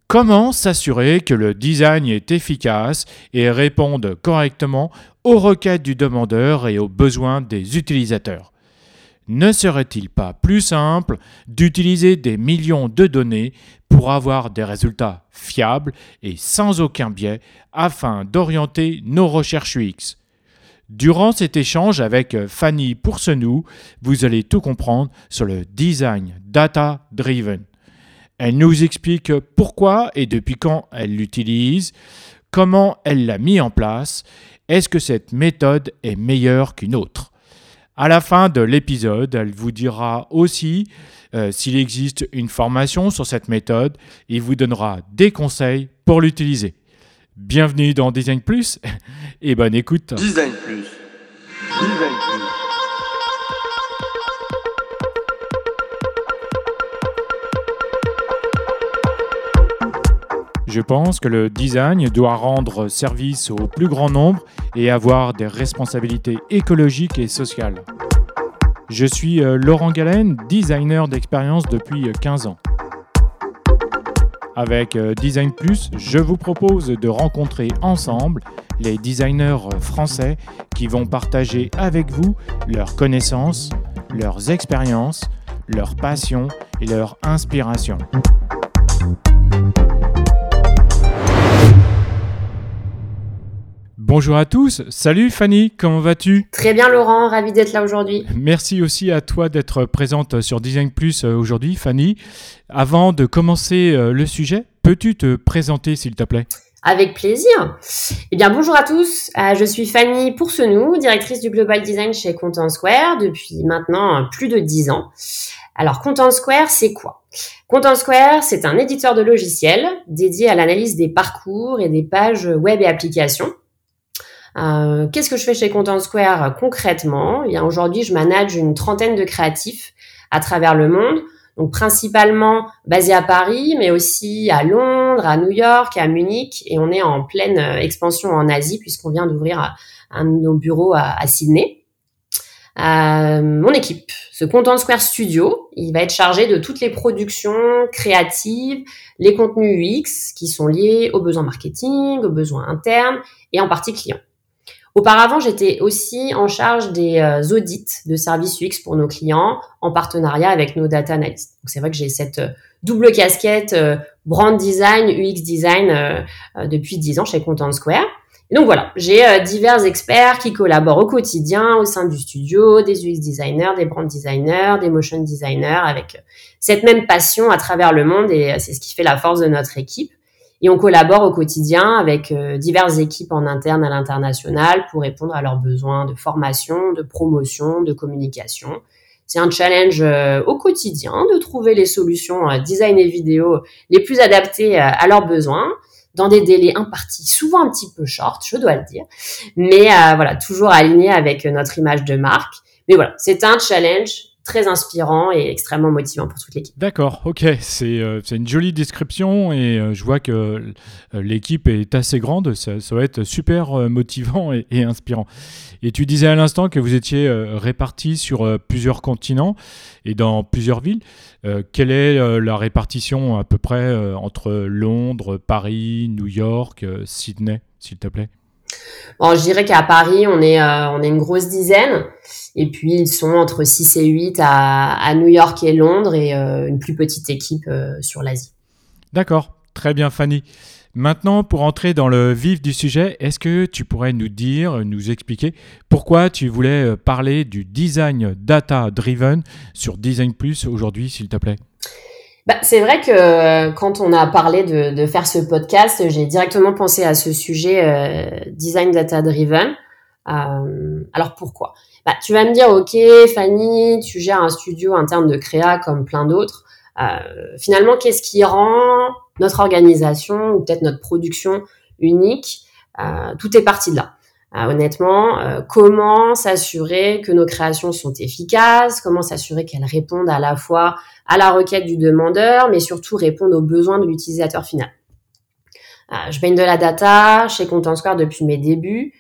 Comment s'assurer que le design est efficace et réponde correctement aux requêtes du demandeur et aux besoins des utilisateurs ? Ne serait-il pas plus simple d'utiliser des millions de données pour avoir des résultats fiables et sans aucun biais afin d'orienter nos recherches UX ? Durant cet échange avec Fanny Pourcenou, vous allez tout comprendre sur le design data-driven. Elle nous explique pourquoi et depuis quand elle l'utilise, comment elle l'a mis en place, est-ce que cette méthode est meilleure qu'une autre. À la fin de l'épisode, elle vous dira aussi s'il existe une formation sur cette méthode et vous donnera des conseils pour l'utiliser. Bienvenue dans Design Plus et bonne écoute. Design Plus. Design Plus. Je pense que le design doit rendre service au plus grand nombre et avoir des responsabilités écologiques et sociales. Je suis Laurent Galen, designer d'expérience depuis 15 ans. Avec Design Plus, je vous propose de rencontrer ensemble les designers français qui vont partager avec vous leurs connaissances, leurs expériences, leurs passions et leurs inspirations. Bonjour à tous, salut Fanny, comment vas-tu ? Très bien Laurent, ravi d'être là aujourd'hui. Merci aussi à toi d'être présente sur Design Plus aujourd'hui Fanny. Avant de commencer le sujet, peux-tu te présenter s'il te plaît ? Avec plaisir. Eh bien bonjour à tous, je suis Fanny Pourcenou, directrice du Global Design chez Content Square depuis maintenant plus de 10 ans. Alors Content Square, c'est quoi ? Content Square, c'est un éditeur de logiciels dédié à l'analyse des parcours et des pages web et applications. Qu'est-ce que je fais chez Content Square concrètement ? Eh bien, aujourd'hui, je manage une trentaine de créatifs à travers le monde, donc principalement basés à Paris, mais aussi à Londres, à New York, à Munich, et on est en pleine expansion en Asie puisqu'on vient d'ouvrir un de nos bureaux à Sydney. Mon équipe, ce Content Square Studio, il va être chargé de toutes les productions créatives, les contenus UX qui sont liés aux besoins marketing, aux besoins internes et en partie clients. Auparavant, j'étais aussi en charge des audits de services UX pour nos clients en partenariat avec nos data analysts. Donc, c'est vrai que j'ai cette double casquette brand design, UX design depuis 10 ans chez Content Square. Et donc voilà, j'ai divers experts qui collaborent au quotidien au sein du studio, des UX designers, des brand designers, des motion designers avec cette même passion à travers le monde et c'est ce qui fait la force de notre équipe. Et on collabore au quotidien avec diverses équipes en interne à l'international pour répondre à leurs besoins de formation, de promotion, de communication. C'est un challenge au quotidien de trouver les solutions design et vidéo les plus adaptées à leurs besoins dans des délais impartis, souvent un petit peu short, je dois le dire. Mais voilà, toujours aligné avec notre image de marque. Mais voilà, c'est un challenge très inspirant et extrêmement motivant pour toute l'équipe. D'accord, ok, c'est une jolie description et je vois que l'équipe est assez grande, ça va être super motivant et inspirant. Et tu disais à l'instant que vous étiez répartis sur plusieurs continents et dans plusieurs villes. Quelle est la répartition à peu près entre Londres, Paris, New York, Sydney, s'il te plaît ? Bon, je dirais qu'à Paris, on est une grosse dizaine. Et puis, ils sont entre 6 et 8 à New York et Londres et une plus petite équipe sur l'Asie. D'accord, très bien Fanny. Maintenant, pour entrer dans le vif du sujet, est-ce que tu pourrais nous expliquer pourquoi tu voulais parler du design data-driven sur Design Plus aujourd'hui, s'il te plaît ? C'est vrai que quand on a parlé de faire ce podcast, j'ai directement pensé à ce sujet design data-driven. Alors pourquoi ? Tu vas me dire, ok Fanny, tu gères un studio interne de créa comme plein d'autres. Finalement, qu'est-ce qui rend notre organisation ou peut-être notre production unique ? Tout est parti de là. Honnêtement, comment s'assurer que nos créations sont efficaces ? Comment s'assurer qu'elles répondent à la fois à la requête du demandeur, mais surtout répondent aux besoins de l'utilisateur final. Je baigne de la data chez Content Square depuis mes débuts.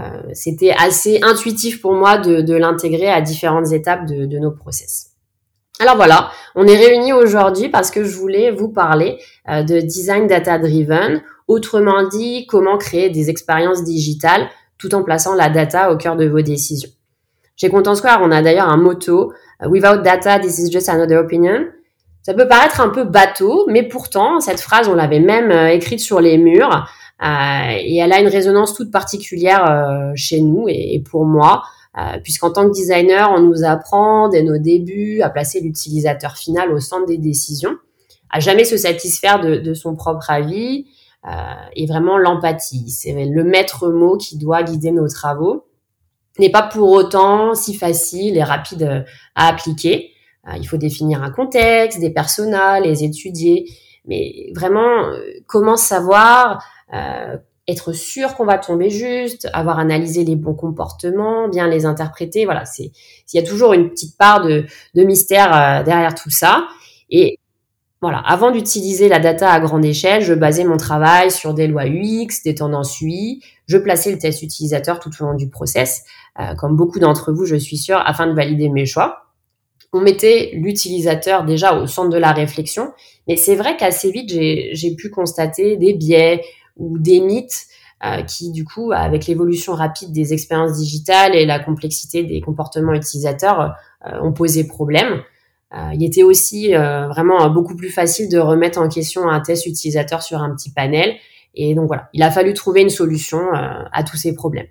C'était assez intuitif pour moi de l'intégrer à différentes étapes de nos process. Alors voilà, on est réunis aujourd'hui parce que je voulais vous parler de design data driven, autrement dit, comment créer des expériences digitales tout en plaçant la data au cœur de vos décisions. Chez Content Square, on a d'ailleurs un motto Without data, this is just another opinion. Ça peut paraître un peu bateau, mais pourtant, cette phrase, on l'avait même écrite sur les murs et elle a une résonance toute particulière chez nous et pour moi, puisqu'en tant que designer, on nous apprend dès nos débuts à placer l'utilisateur final au centre des décisions, à jamais se satisfaire de son propre avis et vraiment l'empathie. C'est le maître mot qui doit guider nos travaux. N'est pas pour autant si facile et rapide à appliquer. Il faut définir un contexte, des personas, les étudier. Mais vraiment, comment savoir être sûr qu'on va tomber juste, avoir analysé les bons comportements, bien les interpréter. Voilà, il y a toujours une petite part de mystère derrière tout ça. Et voilà, avant d'utiliser la data à grande échelle, je basais mon travail sur des lois UX, des tendances UI. Je plaçais le test utilisateur tout au long du process, comme beaucoup d'entre vous, je suis sûre, afin de valider mes choix. On mettait l'utilisateur déjà au centre de la réflexion, mais c'est vrai qu'assez vite, j'ai pu constater des biais ou des mythes qui, du coup, avec l'évolution rapide des expériences digitales et la complexité des comportements utilisateurs, ont posé problème. Il était aussi vraiment beaucoup plus facile de remettre en question un test utilisateur sur un petit panel. Et donc voilà, il a fallu trouver une solution à tous ces problèmes.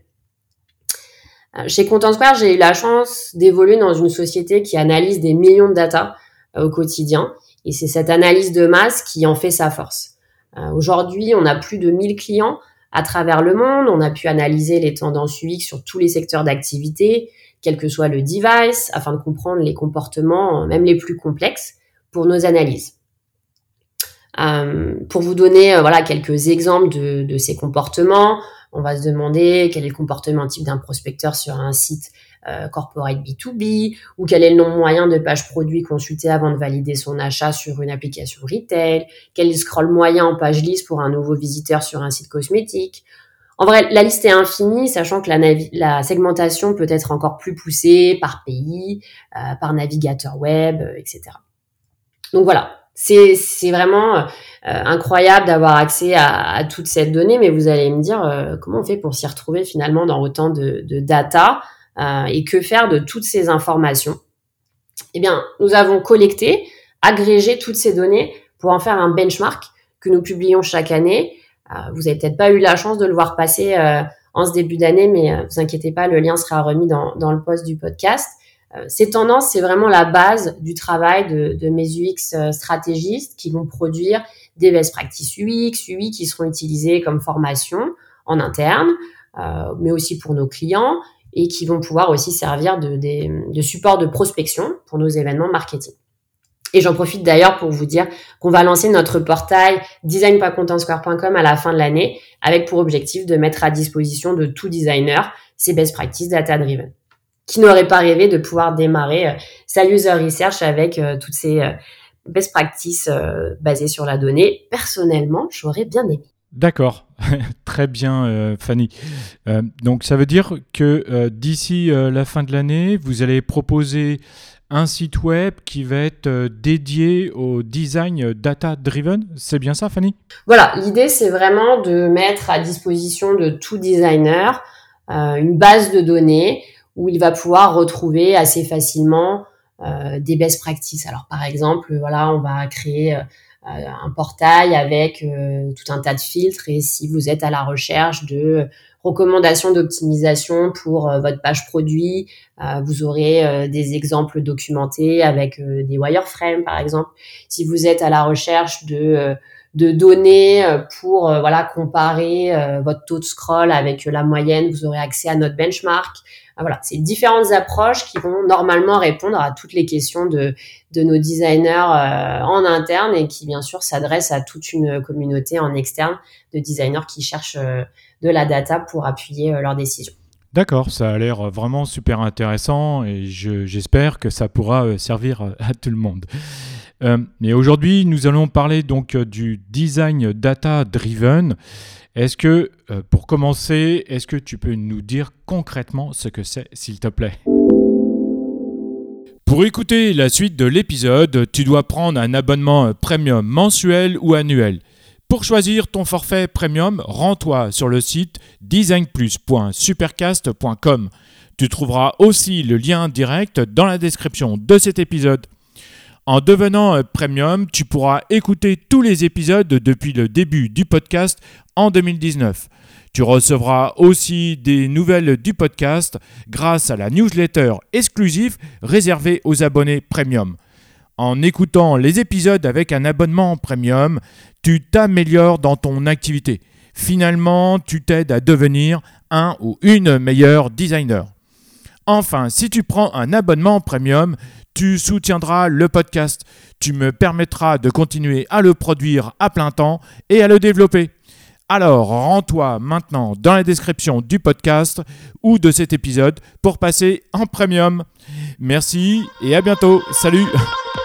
Chez Content Square, j'ai eu la chance d'évoluer dans une société qui analyse des millions de data au quotidien. Et c'est cette analyse de masse qui en fait sa force. Aujourd'hui, on a plus de 1000 clients à travers le monde. On a pu analyser les tendances UX sur tous les secteurs d'activité, quel que soit le device, afin de comprendre les comportements, même les plus complexes, pour nos analyses. Pour vous donner quelques exemples de ces comportements, on va se demander quel est le comportement type d'un prospecteur sur un site corporate B2B, ou quel est le nombre moyen de pages produits consultées avant de valider son achat sur une application retail, quel est le scroll moyen en page liste pour un nouveau visiteur sur un site cosmétique. En vrai, la liste est infinie, sachant que la segmentation peut être encore plus poussée par pays, par navigateur web, etc. Donc voilà, c'est vraiment incroyable d'avoir accès à toute cette donnée, mais vous allez me dire comment on fait pour s'y retrouver finalement dans autant de data et que faire de toutes ces informations. Eh bien, nous avons collecté, agrégé toutes ces données pour en faire un benchmark que nous publions chaque année. Vous avez peut-être pas eu la chance de le voir passer en ce début d'année, mais vous inquiétez pas, le lien sera remis dans le post du podcast. Ces tendances, c'est vraiment la base du travail de mes UX stratégistes qui vont produire des best practices UX, UI qui seront utilisées comme formation en interne, mais aussi pour nos clients et qui vont pouvoir aussi servir de support de prospection pour nos événements marketing. Et j'en profite d'ailleurs pour vous dire qu'on va lancer notre portail design.contentsquare.com à la fin de l'année avec pour objectif de mettre à disposition de tout designer ces best practices data-driven. Qui n'aurait pas rêvé de pouvoir démarrer sa user research avec toutes ces best practices basées sur la donnée. Personnellement, j'aurais bien aimé. D'accord, très bien Fanny. Donc ça veut dire que d'ici la fin de l'année, vous allez proposer un site web qui va être dédié au design data-driven. C'est bien ça, Fanny ? Voilà, l'idée, c'est vraiment de mettre à disposition de tout designer une base de données où il va pouvoir retrouver assez facilement des best practices. Alors, par exemple, on va créer un portail avec tout un tas de filtres et si vous êtes à la recherche de recommandations d'optimisation pour votre page produit, vous aurez des exemples documentés avec des wireframes, par exemple. Si vous êtes à la recherche de données pour comparer votre taux de scroll avec la moyenne, vous aurez accès à notre benchmark. Voilà, c'est différentes approches qui vont normalement répondre à toutes les questions de nos designers en interne et qui bien sûr s'adressent à toute une communauté en externe de designers qui cherchent de la data pour appuyer leurs décisions. D'accord, ça a l'air vraiment super intéressant et j'espère que ça pourra servir à tout le monde. Mais aujourd'hui, nous allons parler donc du design data-driven. Est-ce que, pour commencer, est-ce que tu peux nous dire concrètement ce que c'est, s'il te plaît ? Pour écouter la suite de l'épisode, tu dois prendre un abonnement premium mensuel ou annuel. Pour choisir ton forfait premium, rends-toi sur le site designplus.supercast.com. Tu trouveras aussi le lien direct dans la description de cet épisode. En devenant premium, tu pourras écouter tous les épisodes depuis le début du podcast en 2019. Tu recevras aussi des nouvelles du podcast grâce à la newsletter exclusive réservée aux abonnés premium. En écoutant les épisodes avec un abonnement premium, tu t'améliores dans ton activité. Finalement, tu t'aides à devenir un ou une meilleure designer. Enfin, si tu prends un abonnement premium, tu soutiendras le podcast. Tu me permettras de continuer à le produire à plein temps et à le développer. Alors, rends-toi maintenant dans la description du podcast ou de cet épisode pour passer en premium. Merci et à bientôt. Salut!